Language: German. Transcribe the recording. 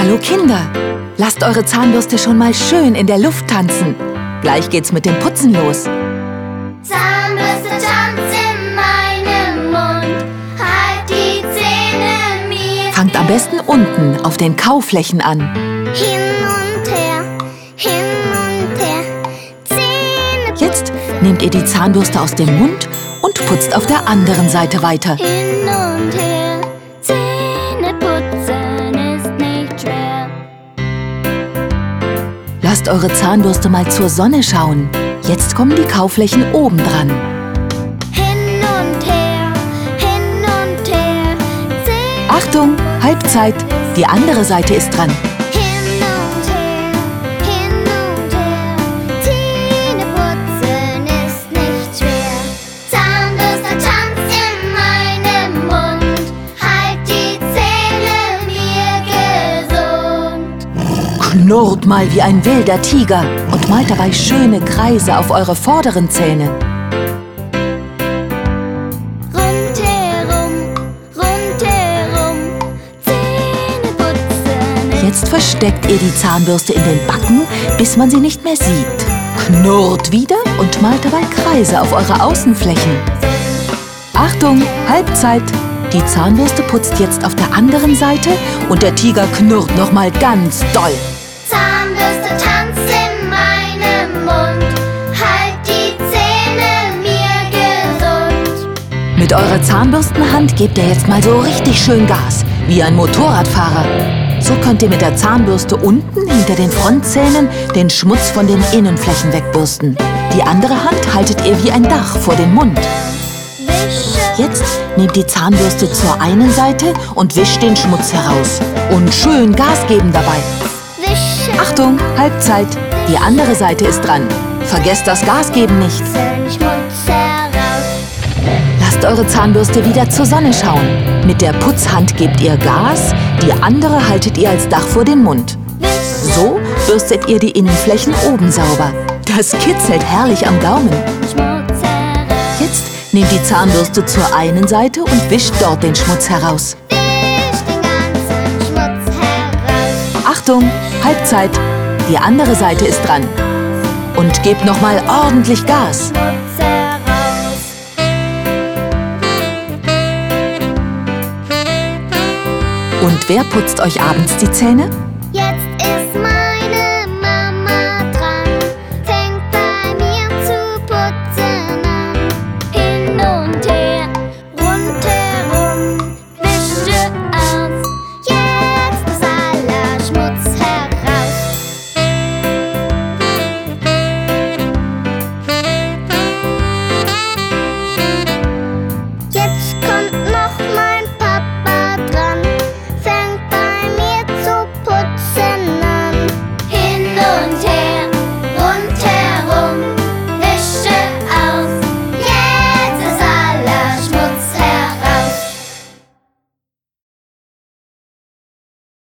Hallo Kinder, lasst eure Zahnbürste schon mal schön in der Luft tanzen. Gleich geht's mit dem Putzen los. Zahnbürste tanzt in meinem Mund, halt die Zähne mir. Fangt am besten unten auf den Kauflächen an. Hin und her, Zähne putzen. Jetzt nehmt ihr die Zahnbürste aus dem Mund und putzt auf der anderen Seite weiter. Hin und her, Zähne putzen ist nicht schwer. Lasst eure Zahnbürste mal zur Sonne schauen. Jetzt kommen die Kauflächen oben dran. Hin und her, Zähne. Achtung, Halbzeit. Die andere Seite ist dran. Hin und her, Zähne putzen ist nicht schwer. Zahnbürste tanzt in meinem Mund, halt die Zähne mir gesund. Knurrt mal wie ein wilder Tiger und malt dabei schöne Kreise auf eure vorderen Zähne. Rundherum, Zähne putzen. Jetzt versteckt ihr die Zahnbürste in den Backen, bis man sie nicht mehr sieht. Knurrt wieder und malt dabei Kreise auf eure Außenflächen. Achtung, Halbzeit! Die Zahnbürste putzt jetzt auf der anderen Seite und der Tiger knurrt nochmal ganz doll. Zahnbürste tanzt in meinem Mund, halt die Zähne mir gesund. Mit eurer Zahnbürstenhand gebt ihr jetzt mal so richtig schön Gas, wie ein Motorradfahrer. So könnt ihr mit der Zahnbürste unten hinter den Frontzähnen den Schmutz von den Innenflächen wegbürsten. Die andere Hand haltet ihr wie ein Dach vor den Mund. Jetzt nehmt die Zahnbürste zur einen Seite und wischt den Schmutz heraus. Und schön Gas geben dabei. Achtung, Halbzeit. Die andere Seite ist dran. Vergesst das Gas geben nicht. Schmutz heraus. Lasst eure Zahnbürste wieder zur Sonne schauen. Mit der Putzhand gebt ihr Gas, die andere haltet ihr als Dach vor den Mund. So bürstet ihr die Innenflächen oben sauber. Das kitzelt herrlich am Gaumen. Schmutz heraus. Jetzt nehmt die Zahnbürste zur einen Seite und wischt dort den Schmutz heraus. Wisch den ganzen Schmutz heraus. Achtung, Halbzeit. Die andere Seite ist dran. Und gebt nochmal ordentlich Gas. Schmutz heraus. Und wer putzt euch abends die Zähne?